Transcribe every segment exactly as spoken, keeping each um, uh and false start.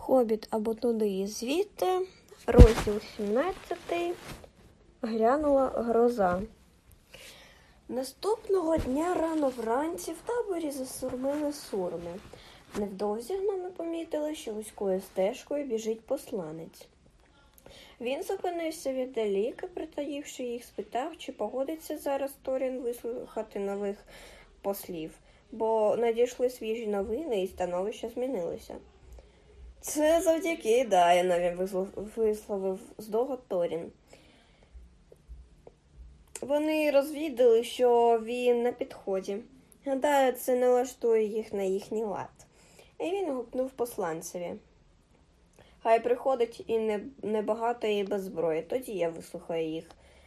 Хобіт або туди і звідти, розділ сімнадцятий, грянула гроза. Наступного дня рано вранці в таборі засурмили сурми. Невдовзі гноми помітили, що вузькою стежкою біжить посланець. Він зупинився віддалік і, притаївши їх, спитав, чи погодиться зараз Торін вислухати нових послів, бо надійшли свіжі новини і становище змінилося. «Це завдяки Дайнові», – висловив здогад Торін. Вони розвідали, що він на підході. Гадаю, це налаштує їх на їхній лад. І він гукнув посланцеві. «Хай приходить і не, небагато, і без зброї, тоді я вислухаю їх».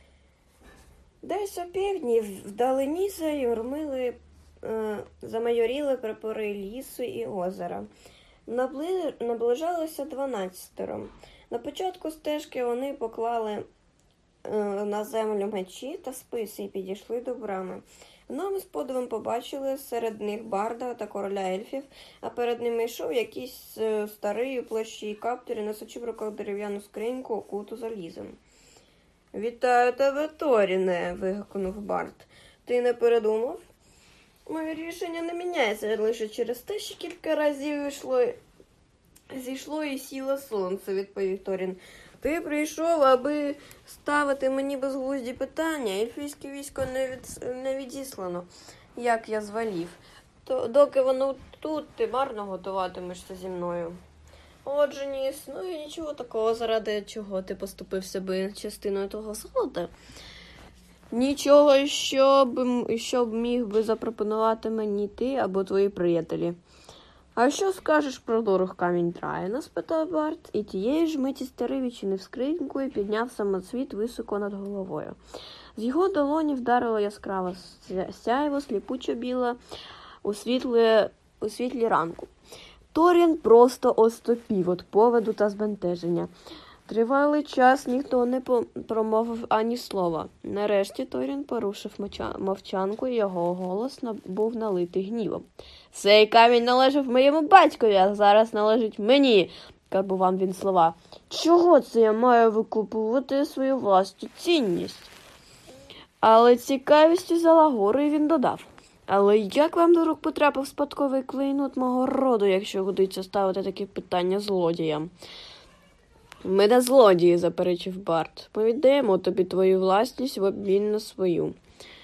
Десь опівдні вдалині заюрмили, е, замайоріли прапори лісу і озера. Набли... Наближалося дванадцятеро. На початку стежки вони поклали е, на землю мечі та списи і підійшли до брами. Гноми з подивом побачили серед них барда та короля ельфів, а перед ними йшов якийсь е, старий у плащі і каптурі, несучи в руках дерев'яну скриньку, окуту залізом. «Вітаю тебе, Торіне!» – вигукнув бард. «Ти не передумав?» «Моє рішення не міняється лише через те, що кілька разів йшло, зійшло і сіло сонце», – відповів Торін. «Ти прийшов, аби ставити мені безглузді питання. Ельфійське військо не, від... не відіслано, як я звелів. То, доки воно тут, ти марно готуватимешся зі мною. Отже, не існує нічого такого, заради чого ти поступився би частиною того золота. Нічого, щоб, щоб міг би запропонувати мені ти або твої приятелі». «А що скажеш про дорог камінь Траїна?» – спитав Барт, і тієї ж миті старий відчинив скриньку і підняв самоцвіт високо над головою. З його долоні вдарило яскраве сяйво, сліпучо біле у світлі, у світлі ранку. Торін просто остопів від поводу та збентеження. Тривалий час ніхто не промовив ані слова. Нарешті Торін порушив мовчанку, і його голос був налитий гнівом. «Цей камінь належав моєму батькові, а зараз належить мені», – карбував він слова. «Чого це я маю викупувати свою власну цінність?» Але цікавістю взяла гору, і він додав. «Але як вам до рук потрапив спадковий клейнот мого роду, якщо годиться ставити такі питання злодіям?» «Ми не злодії», – заперечив Барт. «Ми віддаємо тобі твою власність в обмін на свою».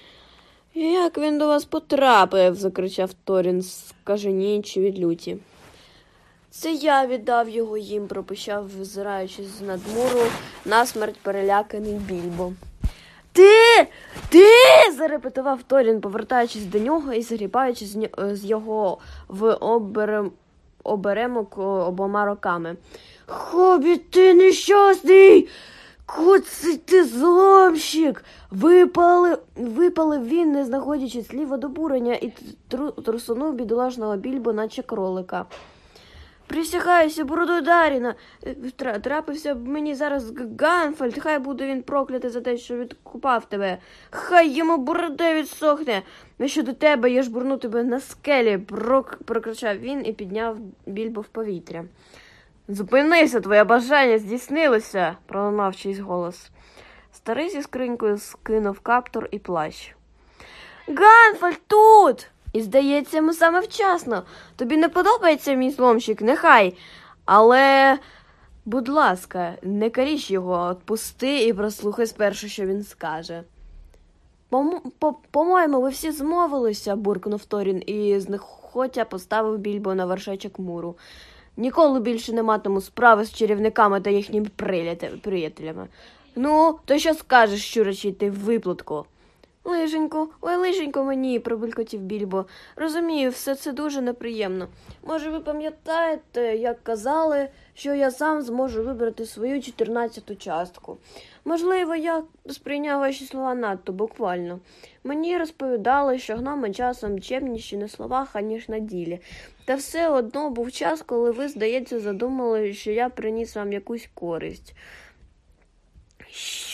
«Як він до вас потрапив?» – закричав Торін, скаженіючи від люті. «Це я віддав його їм», – пропищав, взираючись з надмуру, насмерть переляканий Більбо. «Ти! Ти!» – зарепетував Торін, повертаючись до нього і загрібаючи з, з його в оберем... оберемок обома руками. «Хобіт, ти нещасний! Куций ти зломщик!» Випали, випалив він, не знаходячи слів від обурення, і тру, трусунув бідолашного Більбо, наче кролика. «Присягаюся бородою Даріна! Трапився б мені зараз Ганфальд, хай буде він проклятий за те, що відкупав тебе. Хай йому борода відсохне! А щодо тебе, я ж бурну тебе на скелі!» Прок... прокричав він і підняв Більбо в повітря. «Зупинися, твоє бажання здійснилося!» – пролунав чийсь голос. Старий зі скринькою скинув каптур і плащ. «Ганфальд тут! І, здається, йому саме вчасно. Тобі не подобається мій зломщик? Нехай. Але, будь ласка, не каріш його, відпусти і прослухай спершу, що він скаже». «По-моєму, ви всі змовилися», – буркнув Торін і знехотя поставив Більбо на вершечок муру. «Ніколи більше не матиму справи з чарівниками та їхніми приятелями. Ну, то що скажеш, щурячий ти виплатку?» «Лишенько, ой, лишенько мені», – пробулькотів Більбо. «Розумію, все це дуже неприємно. Може, ви пам'ятаєте, як казали, що я сам зможу вибрати свою чотирнадцяту частку? Можливо, я сприйняв ваші слова надто буквально. Мені розповідали, що гноми часом чемніші на словах, аніж на ділі. Та все одно був час, коли ви, здається, задумали, що я приніс вам якусь користь».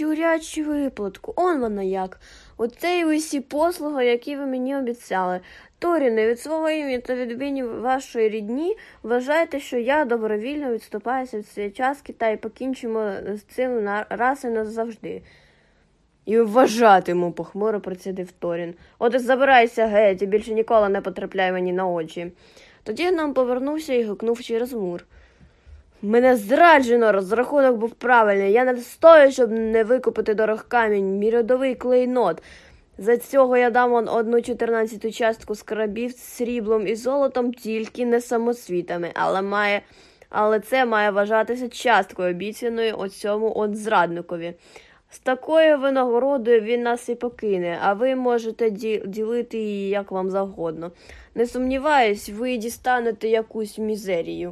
«Щурячу виплатку, он вона як. Оце й усі послуги, які ви мені обіцяли. Торіне, від свого імені та від імені вашої рідні вважайте, що я добровільно відступаюся від цієї частки та й покінчимо з цим на раз і назавжди. І вважатиму, похмуро процідив Торін. От і забирайся геть, і більше ніколи не потрапляй мені на очі. Тоді нам повернувся і гукнув через мур. Мене зраджено, розрахунок був правильний. Я не встою, щоб не викупити дорог камінь, мій родовий клейнот. За цього я дам одну чотирнадцяту частку скарбів з сріблом і золотом, тільки не самосвітами, але має, але це має вважатися часткою, обіцяною оцьому от зрадникові. З такою винагородою він нас і покине, а ви можете ді- ділити її як вам завгодно. Не сумніваюсь, ви дістанете якусь мізерію.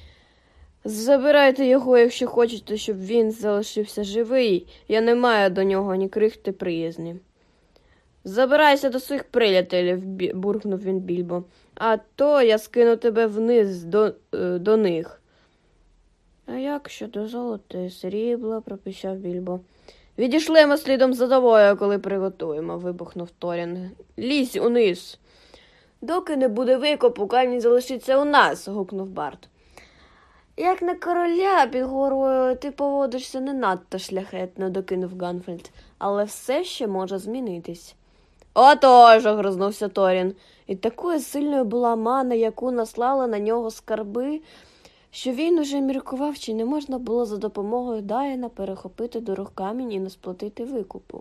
Забирайте його, якщо хочете, щоб він залишився живий. Я не маю до нього ні крихти приязні. Забирайся до своїх приятелів, буркнув він Більбо. А то я скину тебе вниз до, до них. А як щодо золота і срібла, пропищав Більбо. Відійшлемо слідом за тобою, коли приготуємо, вибухнув Торін. Лізь униз. Доки не буде викопу, камінь залишиться у нас, гукнув Барт. Як на короля під горою ти поводишся не надто шляхетно, докинув Ганфельд, але все ще може змінитись. Отож, огризнувся Торін, і такою сильною була мана, яку наслали на нього скарби, що він уже міркував, чи не можна було за допомогою Дайена перехопити дорог камінь і не сплатити викупу.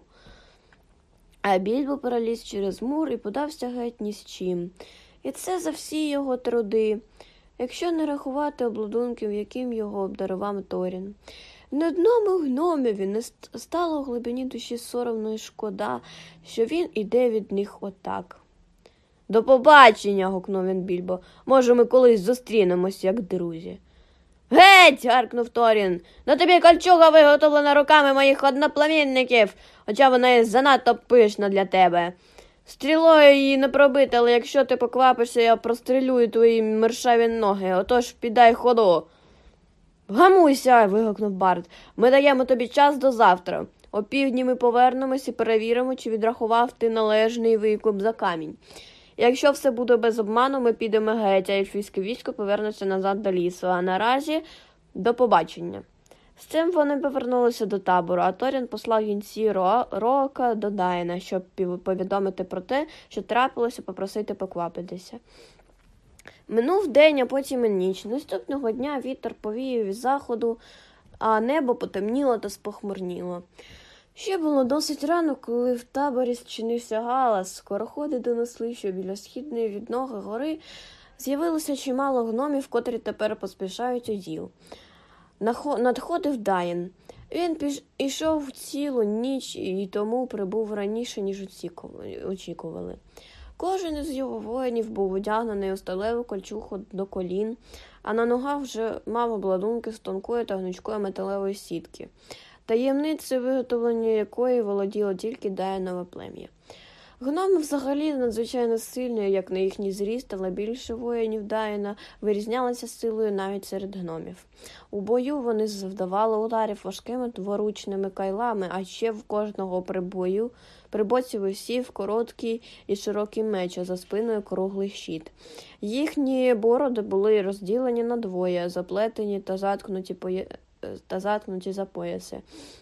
А Більбо переліз через мур і подався геть ні з чим. І це за всі його труди, якщо не рахувати обладунків, яким його обдарував Торін. Ні одному гномові не стало в глибині душі соромно і шкода, що він іде від них отак. До побачення, гукнув він Більбо. Може, ми колись зустрінемось, як друзі. Геть! Гаркнув Торін. На тобі кольчуга виготовлена руками моїх одноплемінників, хоча вона є занадто пишна для тебе. Стрілою її не пробити, але якщо ти поквапишся, я прострілюю твої мершаві ноги. Отож, піддай ходу. Гамуйся, вигукнув Барт. Ми даємо тобі час до завтра. О півдні ми повернемось і перевіримо, чи відрахував ти належний викуп за камінь. Якщо все буде без обману, ми підемо геть, а ельфійське військо повернеться назад до лісу. А наразі до побачення. З цим вони повернулися до табору, а Торін послав гінці Ро... Рока до Дайена, щоб повідомити про те, що трапилося, попросити поквапитися. Минув день, а потім і ніч. Наступного дня вітер повіяв із заходу, а небо потемніло та спохмурніло. Ще було досить рано, коли в таборі зчинився галас. Скороходи донесли, що біля східної відноги гори з'явилося чимало гномів, котрі тепер поспішають у діл. Надходив Дайен. Він піш... ішов цілу ніч і тому прибув раніше, ніж очікували. Кожен із його воїнів був одягнений у сталеву кольчугу до колін, а на ногах вже мав обладунки з тонкої та гнучкої металевої сітки, таємницею виготовлення якої володіло тільки Дайенове плем'я. Гноми взагалі надзвичайно сильні, як на їхній зріст, але більше воїнів Дайена вирізнялися силою навіть серед гномів. У бою вони завдавали ударів важкими дворучними кайлами, а ще в кожного при бою при боці висів короткий і широкий меч, а за спиною круглий щит. Їхні бороди були розділені на двоє, заплетені та заткнуті, поя... та заткнуті за пояси.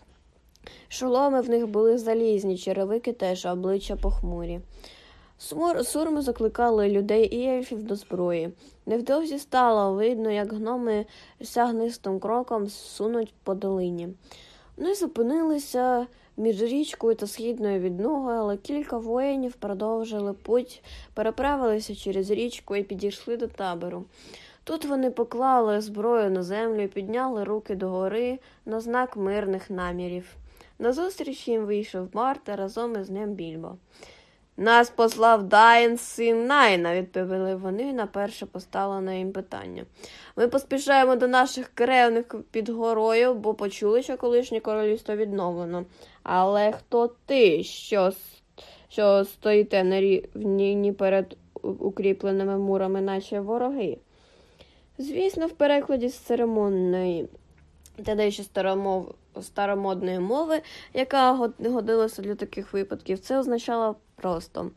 Шоломи в них були залізні, черевики теж, а обличчя похмурі. Смур... Сурми закликали людей і ельфів до зброї. Невдовзі стало видно, як гноми сягнистим кроком сунуть по долині. Вони зупинилися між річкою та східною відногою, але кілька воїнів продовжили путь, переправилися через річку і підійшли до табору. Тут вони поклали зброю на землю і підняли руки догори на знак мирних намірів. Назустріч їм вийшов Барт, а разом із ним Більбо. «Нас послав Дайен, син Найна», – відповіли вони на перше поставлене їм питання. «Ми поспішаємо до наших кревних під горою, бо почули, що колишнє королівство відновлено. Але хто ти, що, що стоїте на рівні перед укріпленими мурами, наче вороги?» Звісно, в перекладі з церемонної та дещо старомов... старомодної мови, яка годилася для таких випадків, це означало просто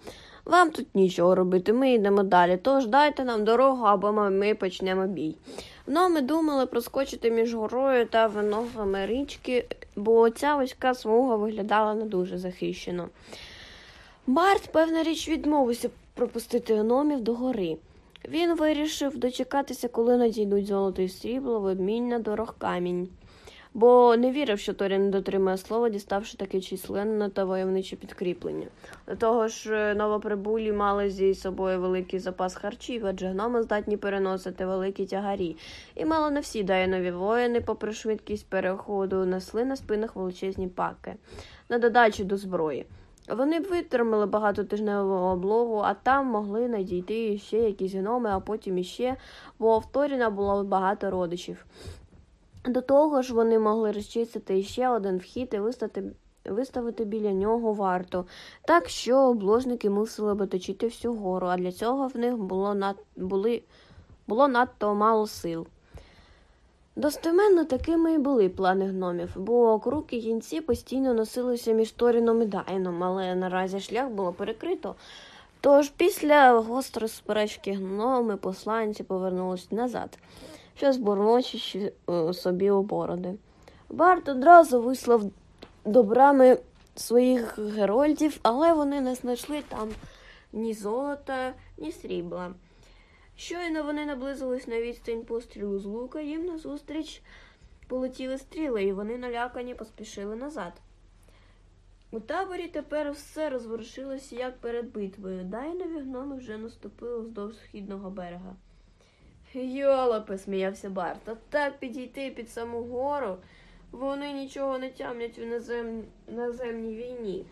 Вам тут нічого робити, ми йдемо далі, тож дайте нам дорогу, або ми почнемо бій. Ну, ми думали проскочити між горою та виногами річки, бо ця вузька смуга виглядала не дуже захищено. Барт, певна річ, відмовився пропустити гномів до гори. Він вирішив дочекатися, коли надійдуть золото і срібло в обмін на дорог камінь, бо не вірив, що Торі не дотримає слова, діставши таке численне та войовниче підкріплення. До того ж, новоприбулі мали зі собою великий запас харчів, адже гноми здатні переносити великі тягарі. І мало не всі дайнові воїни, попри швидкість переходу, несли на спинах величезні паки, на додачу до зброї. Вони б витримали багатотижневого облогу, а там могли надійти ще якісь гноми, а потім іще, бо в Торіна було багато родичів. До того ж, вони могли розчистити ще один вхід і виставити, виставити біля нього варту, так що обложники мусили б оточити всю гору, а для цього в них було, над, були, було надто мало сил. Достеменно такими і були плани гномів, бо круки кінці постійно носилися між Торіном і Дайном, але наразі шлях було перекрито. Тож після гострої суперечки гноми посланці повернулись назад, щось бурмочучи собі у бороди. Барт одразу вислав до брами своїх герольдів, але вони не знайшли там ні золота, ні срібла. Щойно вони наблизились на відстань пострілу з лука, їм назустріч полетіли стріли, і вони налякані поспішили назад. У таборі тепер все розворушилося, як перед битвою. Дайнові гноми вже наступили вздовж східного берега. «Йолопе!» – сміявся Барт. «А так підійти під саму гору? Вони нічого не тямлять в назем... наземній війні.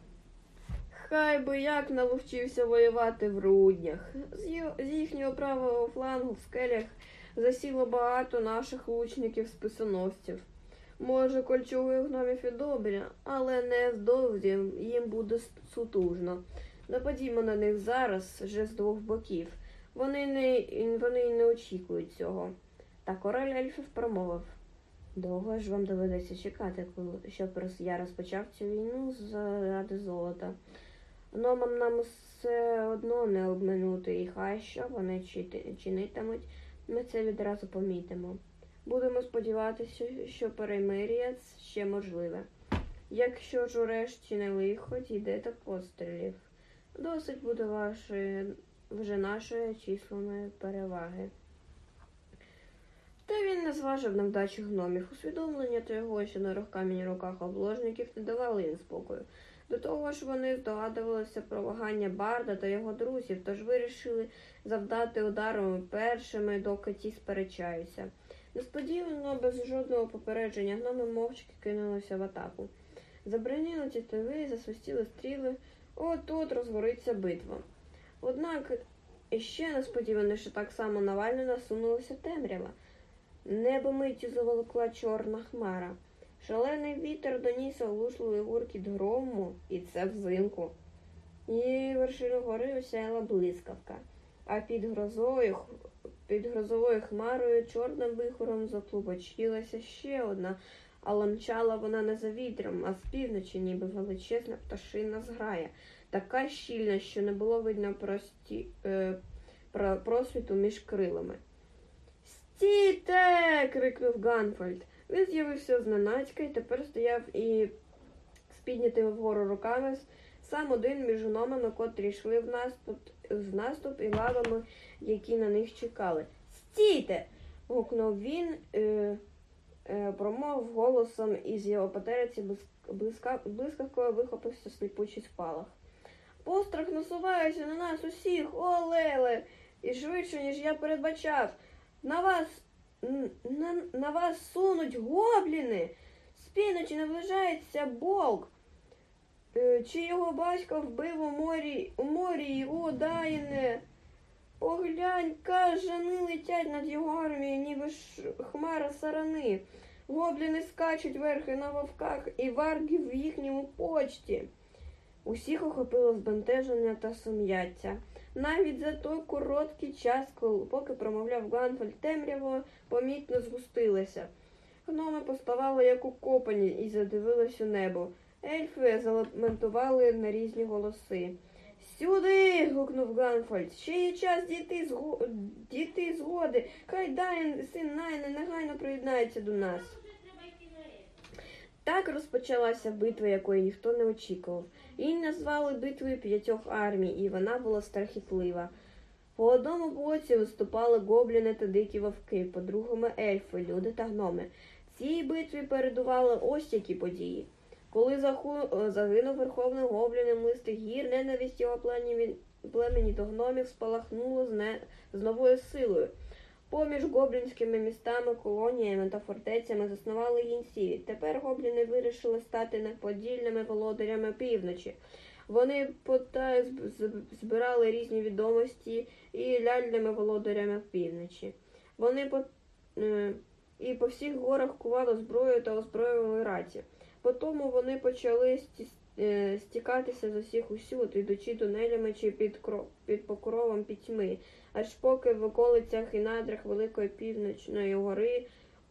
Хай би як наловчився воювати в руднях. З, й... З їхнього правого флангу в скелях засіло багато наших лучників-списоносців. Може, кольчуги гномів і добрі, але невдовзі їм буде сутужно. Нападімо на них зараз, вже з двох боків. Вони не, вони не очікують цього». Та король ельфів промовив: «Довго ж вам доведеться чекати, щоб я розпочав цю війну заради золота. Гномам нам все одно не обминути, і хай що вони чинитимуть, ми це відразу помітимо. Будемо сподіватися, що перемир'я ще можливе. Якщо ж урешті не лихо дійде до пострілів, досить буде вашої, вже нашої численної переваги». Та він не зважив на вдачу гномів. Усвідомлення того, що на камінь в руках обложників, не давали їм спокою. До того ж, вони здогадувалися про вагання Барда та його друзів, тож вирішили завдати ударами першими, доки ті сперечаються. Несподівано, без жодного попередження, гноми мовчки кинулися в атаку. Забриніли тітиви, засвистіли стріли. От-от розгориться битва. Однак, іще несподіваніше, так само навально насунулася темрява. Небо миттю заволокла чорна хмара. Шалений вітер доніс оглушливий гуркіт грому, і це взимку. І вершину гори осяяла блискавка, а під грозою, під грозовою хмарою чорним вихором заклубочилася ще одна, але мчала вона не за вітром, а з півночі, ніби величезна пташина зграя, така щільна, що не було видно прості, е, просвіту між крилами. «Стійте!» – крикнув Ганфальд. Він з'явився зненацька і тепер стояв і з піднятими вгору руками, сам один між гномами, котрі йшли в наступ, в наступ і лавами, які на них чекали. «Стійте!» – гукнув він, е, е, промовив голосом, і з його потериці блискавкою вихопився сліпучий спалах. «Пострах насувається на нас усіх, о, леле! І швидше, ніж я передбачав! На вас, на, на вас сунуть гобліни! З півночі наближається Болк! Е, чи його батько вбив у морі, у морі, о, Дайне! Поглянь, кажани летять над його армією, ніби ж хмара сарани. Гобліни скачуть верхи на вовках і варгів в їхньому почті». Усіх охопило збентеження та сум'яття. Навіть за той короткий час, поки промовляв Ганфальд, темряво помітно згустилося. Гноми поставали як укопані і задивились у небо. Ельфи залементували на різні голоси. Сюди! Гукнув Ганфальд. Ще є час дійти з, го... дійти згоди. Хай Дайн, син Найна, негайно приєднається до нас. Так розпочалася битва, якої ніхто не очікував. Її назвали битвою п'ятьох армій, і вона була страхітлива. По одному боці виступали гобліни та дикі вовки, по другому ельфи, люди та гноми. Цій битві передували ось які події. Коли заху... загинув верховний гоблін млистих гір, ненависть його племені... племені до гномів спалахнуло з, не... з новою силою. Поміж гоблінськими містами, колоніями та фортецями заснували гінці. Тепер гобліни вирішили стати неподільними володарями півночі. Вони потай збирали різні відомості і ляльними володарями півночі. Вони по... і по всіх горах кували зброю та озброювали раті. Потому вони почали стікатися з усіх усюд, ідучи тунелями чи під, кро... під покровом пітьми, аж поки в околицях і надрах Великої Північної гори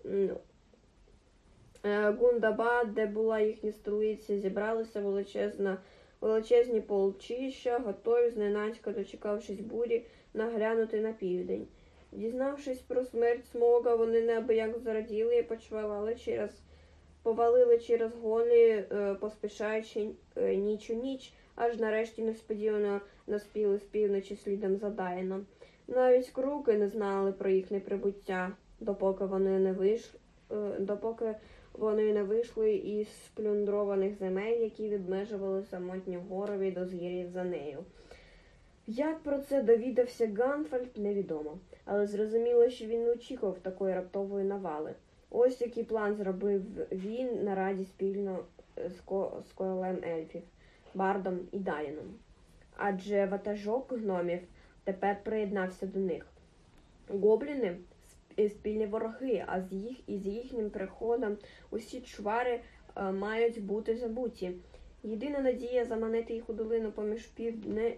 Гундабад, де була їхня столиця, зібралися величезна, величезні полчища, готові зненацька, дочекавшись бурі, наглянути на південь. Дізнавшись про смерть Смога, вони неабияк зраділи і почвалали через повалили через голі, поспішаючи ніч у ніч, аж нарешті несподівано наспіли з півночі слідом за Дайном. Навіть круки не знали про їхнє прибуття, допоки вони не вийшли, допоки вони не вийшли із сплюндрованих земель, які відмежували самотню гору від озгір'їв за нею. Як про це довідався Ганфальд, невідомо, але зрозуміло, що він не очікував такої раптової навали. Ось який план зробив він на раді спільно з, ко з королем ельфів, Бардом і Дайном. Адже ватажок гномів тепер приєднався до них. Гобліни – спільні вороги, а з їх, і з їхнім приходом усі чвари е, мають бути забуті. Єдина надія заманити їх у долину поміж півдне,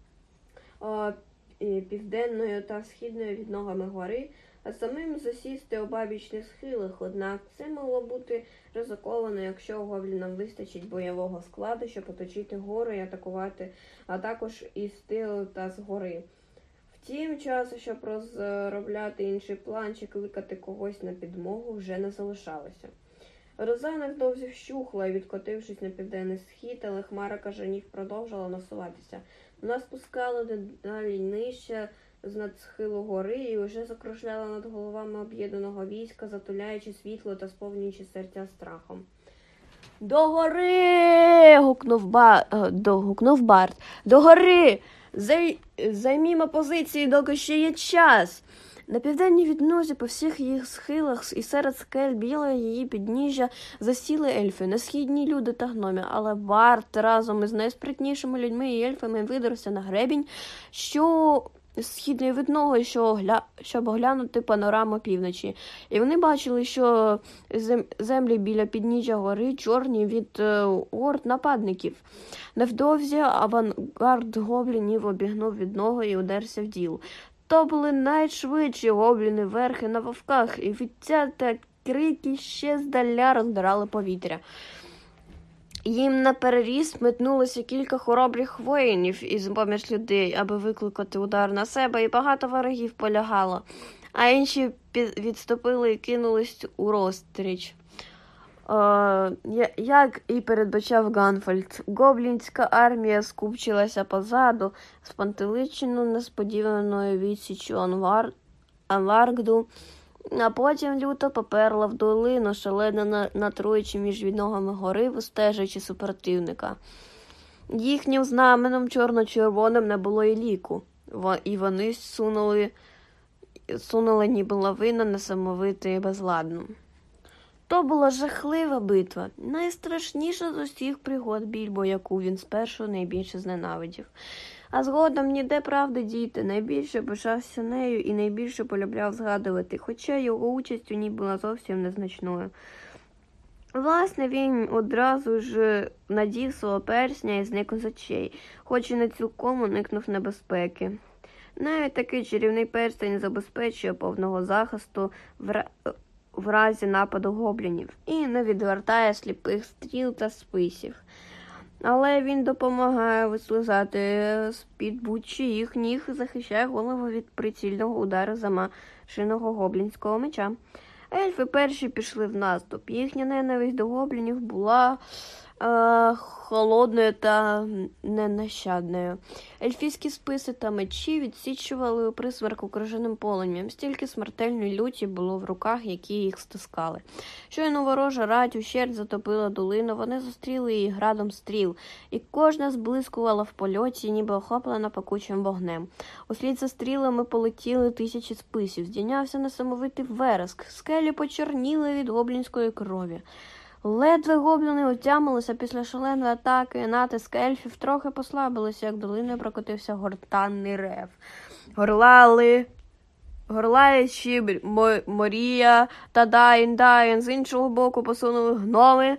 е, південною та східною відногами гори, а самим засісти у бабічних схилах, однак це могло бути ризиковано, якщо гоблінам вистачить бойового складу, щоб оточити гору і атакувати, а також із тилу та згори. Втім, часу, щоб розробляти інший план чи кликати когось на підмогу, вже не залишалося. Роза невдовзі вщухла, і, відкотившись на південний схід, але хмара кажанів продовжила насуватися. Вона спускала дедалі нижче з надсхилу гори і вже закружляла над головами об'єднаного війська, затуляючи світло та сповнюючи серця страхом. «До гори!» – гукнув, ба... гукнув Бард. «До гори! Зай... Займімо позиції, доки ще є час!» На південній віднозі по всіх їх схилах і серед скель білої її підніжжя засіли ельфи, несхідні люди та гномі, але Бард разом із найспритнішими людьми і ельфами видерся на гребінь, що східної відного, що гля... щоб оглянути панораму півночі. І вони бачили, що зем... землі біля підніжжя гори чорні від е... орд нападників. Невдовзі авангард гоблінів обігнув відного і удерся в діл. То були найшвидші гобліни верхи на вовках, і віття та крики ще здаля роздирали повітря. Їм на переріз метнулося кілька хоробрих воїнів із поміж людей, аби викликати удар на себе, і багато ворогів полягало, а інші відступили і кинулись у розстріч. Е, як і передбачав Ганфальд, гоблінська армія скупчилася позаду, спантеличену несподіваною відсіччю Анвар... Анваргду, а потім люто поперла в долину, шалено натруючи між відногами гори, вистежуючи супротивника. Їхнім знаменем чорно-червоним не було і ліку, і вони сунули, сунули ніби лавина, несамовито і безладно. То була жахлива битва, найстрашніша з усіх пригод Більбо, яку він спершу найбільше зненавидів. А згодом ніде правди дійти, найбільше пишався нею і найбільше полюбляв згадувати, хоча його участь у ній була зовсім незначною. Власне, він одразу ж надів свого персня і зник з очей, хоч і не цілком уникнув небезпеки. Навіть такий чарівний перстень забезпечує повного захисту в, в разі нападу гоблінів і не відвертає сліпих стріл та списів. але він допомагає вислизати з-під будь-чиїх ніг і захищає голову від прицільного удару замашеного гоблінського меча. Ельфи перші пішли в наступ. Їхня ненависть до гоблінів була е, холодною та ненащадною. Ельфійські списи та мечі відсічували у присмерку крижаним полум'ям. Стільки смертельної люті було в руках, які їх стискали. Щойно ворожа рать ущерть затопила долину, вони зустріли її градом стріл, і кожна зблискувала в польоті, ніби охоплена пекучим вогнем. Услід за стрілами полетіли тисячі списів, здійнявся несамовитий вереск, скелі почорніли від гоблінської крові. Ледве гобліни отямилися після шаленої атаки, натиск ельфів трохи послабилися, як долиною прокотився гортанний рев. Горлали, горлаючи Морія та Дайн Дайн, з іншого боку посунули гноми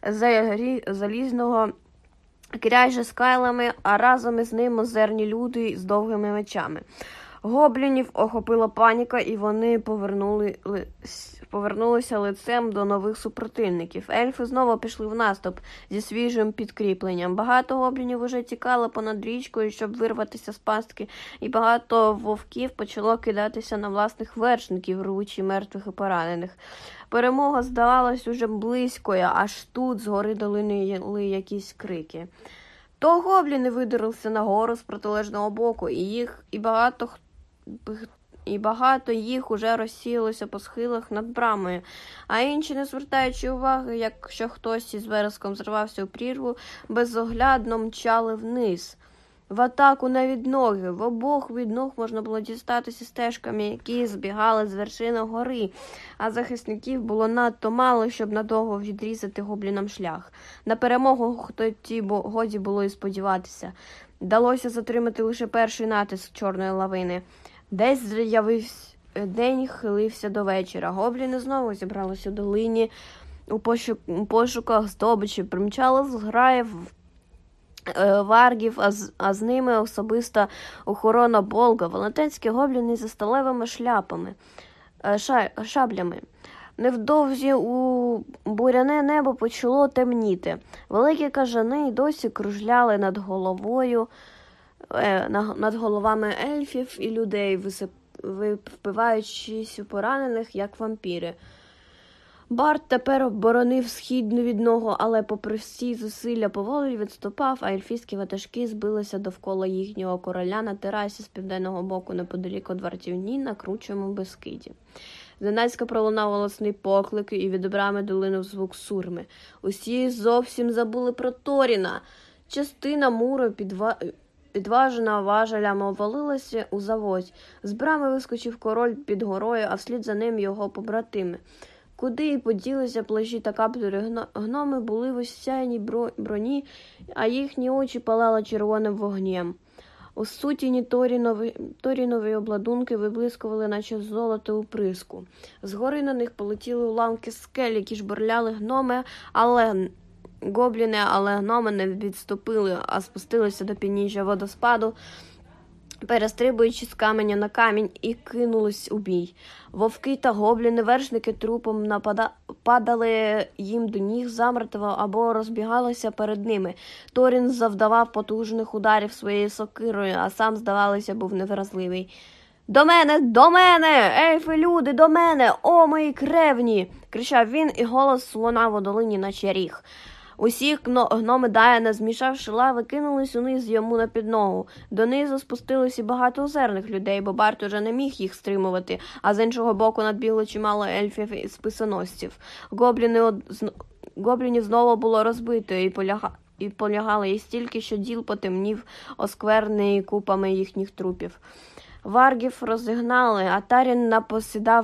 залізного кряжа з кайлами, а разом із ним озерні люди з довгими мечами. Гоблінів охопила паніка, і вони повернули, повернулися лицем до нових супротивників. Ельфи знову пішли в наступ зі свіжим підкріпленням. Багато гоблінів уже тікало понад річкою, щоб вирватися з пастки, і багато вовків почало кидатися на власних вершників, рвучи мертвих і поранених. Перемога здавалась уже близькою, аж тут згори долинили якісь крики. То гобліни видерлися нагору з протилежного боку, і їх і багато і багато їх уже розсіялося по схилах над брамою, а інші, не звертаючи уваги, якщо хтось із вереском зривався у прірву, безоглядно мчали вниз. В атаку на відноги. В обох відног можна було дістатися стежками, які збігали з вершини гори, а захисників було надто мало, щоб надовго відрізати гоблінам шлях. На перемогу тоді годі було і сподіватися. Вдалося затримати лише перший натиск чорної лавини. Десь з'явився день, хилився до вечора. Гобліни знову зібралися у долині у, пошук, у пошуках здобичі. Примчали зграї е, варгів, а з, а з ними особиста охорона Болга, велетенські гобліни зі сталевими шляпами, е, ша, шаблями. Невдовзі у буряне небо почало темніти. Великі кажани досі кружляли над головою, над головами ельфів і людей, впиваючись у поранених, як вампіри. Барт тепер оборонив східну відногу, але попри всі зусилля поволі відступав, а ельфійські ватажки збилися довкола їхнього короля на терасі з південного боку неподалік від вартівні на кручому Бескиді. Зненацька пролунав голосний поклик, і від брами долинув звук сурми. Усі зовсім забули про Торіна. Частина муру підва... підважена важелями обвалилася у заводь. З брами вискочив король під горою, а вслід за ним його побратими. Куди й поділися плащі та каптури, гноми були в осяйній броні, а їхні очі палали червоним вогнем. У сутіні Торінові, Торінові обладунки виблискували, наче золото у приску. Згори на них полетіли уламки скель, які жбурляли гноми, але гобліни, але гноми не відступили, а спустилися до підніжжя водоспаду, перестрибуючи з каменя на камінь, і кинулись у бій. Вовки та гобліни, вершники трупом напада... падали їм до ніг замертво або розбігалися перед ними. Торін завдавав потужних ударів своєю сокирою, а сам, здавалося, був невразливий. «До мене! До мене! Ельфи, люди, до мене! О, мої кревні!» – кричав він, і голос лунав у долині, наче ріг. Усі гноми Дайана, змішавши лави, кинулись униз йому на підногу. Донизу спустилися багато озерних людей, бо Барт уже не міг їх стримувати, а з іншого боку надбігло чимало ельфів і списоносців. Гобліни, гоблінів знову було розбито, і, поляга... і полягали їх стільки, що діл потемнів, оскверний купами їхніх трупів. Варгів розігнали, а Тарін напосідав,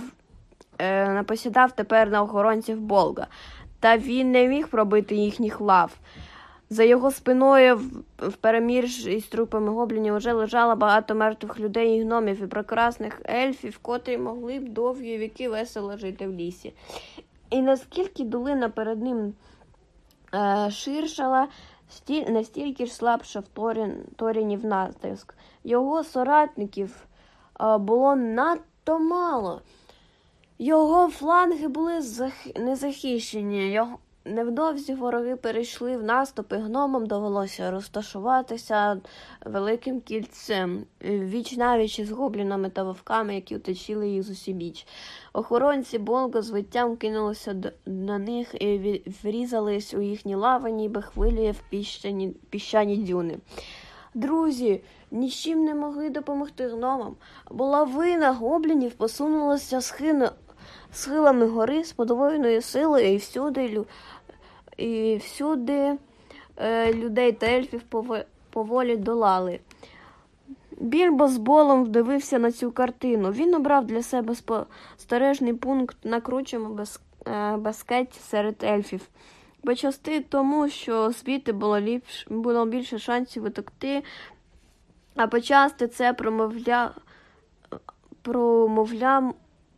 е, напосідав тепер на охоронців Болга. Та він не міг пробити їхніх лав. За його спиною впереміж із трупами гоблінів уже лежало багато мертвих людей і гномів, і прекрасних ельфів, котрі могли б довгі віки весело жити в лісі. І наскільки долина перед ним е, ширшала, стіль, настільки ж слабшав Торін, Торінів натиск. Його соратників е, було надто мало. Його фланги були зах... незахищені, його... Невдовзі вороги перейшли в наступ, і гномам довелося розташуватися великим кільцем, віч-навіч із гоблінами та вовками, які уточили їх зусібіч. Охоронці Болго з виттям кинулися до, на них і врізались у їхні лави, ніби хвилі в піщані, піщані дюни. Друзі ні з чим не могли допомогти гномам, бо лавина гоблінів посунулася схилами, схилами гори з подвоєною силою, і всюди, лю, і всюди е, людей та ельфів поволі, поволі долали. Більбо з болем вдивився на цю картину. Він обрав для себе спостережний пункт на кручому без, е, баскеті серед ельфів. Почасти тому, що звідти було, ліпш, було більше шансів утекти, а почасти це промовля... промовля...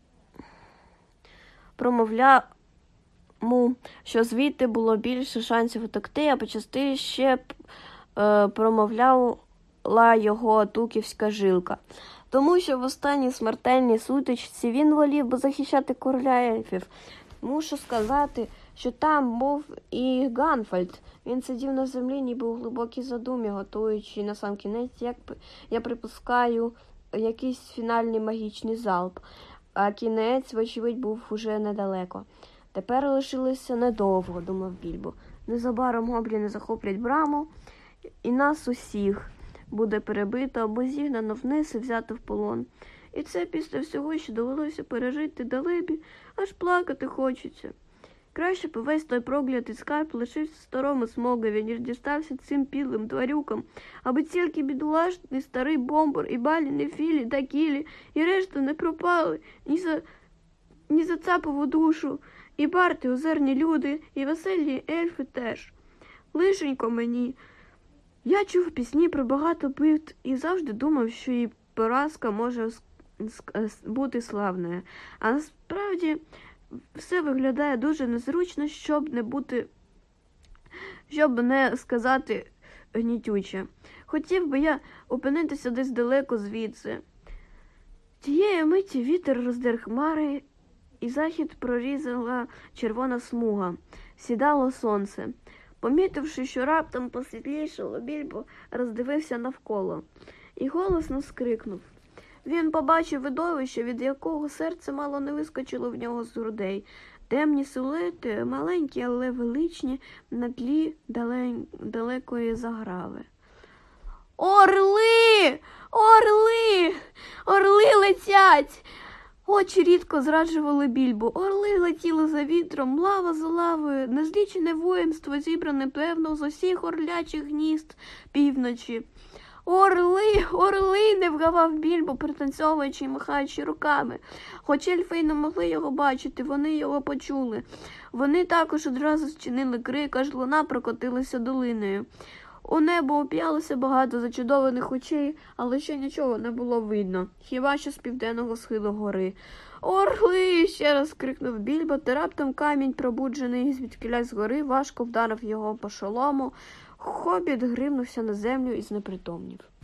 промовляму, що звідти було більше шансів утекти, а почасти ще е, промовляла його туківська жилка. Тому що в останній смертельній сутичці він волів би захищати короля ельфів. Мушу сказати, що там був і Ганфальд. Він сидів на землі, ніби у глибокій задумі, готуючи на сам кінець, як я припускаю, якийсь фінальний магічний залп. А кінець, вочевидь, був уже недалеко. Тепер лишилося недовго, думав Більбо. Незабаром гобліни захоплять браму, і нас усіх буде перебито або зігнано вниз і взято в полон. І це після всього, що довелося пережити далебі, аж плакати хочеться. Краще б весь той проклятий скарб лишився старому Смогові, ніж дістався цим підлим тварюкам, аби тільки бідолашний старий Бомбур і Балін, і Філі та Кілі, і решта не пропали, ні за, ні за цапову душу, і барти, озерні люди, і веселі ельфи теж. Лишенько мені. Я чув пісні про багато битв і завжди думав, що і поразка може бути славною. А насправді все виглядає дуже незручно, щоб не бути, щоб не сказати гнітюче. Хотів би я опинитися десь далеко звідси. Тієї миті вітер роздер хмари, і захід прорізала червона смуга. Сідало сонце. Помітивши, що раптом посвітлішало, Більбо роздивився навколо і голосно скрикнув. Він побачив видовище, від якого серце мало не вискочило в нього з грудей. Темні силуети, маленькі, але величні, на тлі дален... далекої заграви. «Орли! Орли! Орли летять!» Очі рідко зраджували Більбу. Орли летіли за вітром, лава за лавою, незлічене воїнство, зібране, певно, з усіх орлячих гнізд півночі. «Орли! Орли!» – не вгавав Більбо, пританцьовуючи і махаючи руками. Хоч ельфи й не могли його бачити, вони його почули. Вони також одразу зчинили крик, аж луна прокотилася долиною. У небо уп'ялося багато зачудованих очей, але ще нічого не було видно, хіба що з південного схилу гори. «Орли!» – ще раз крикнув Більбо, та раптом камінь, пробуджений звідкілясь з гори, важко вдарив його по шолому. Хобіт гримнувся на землю і знепритомнів.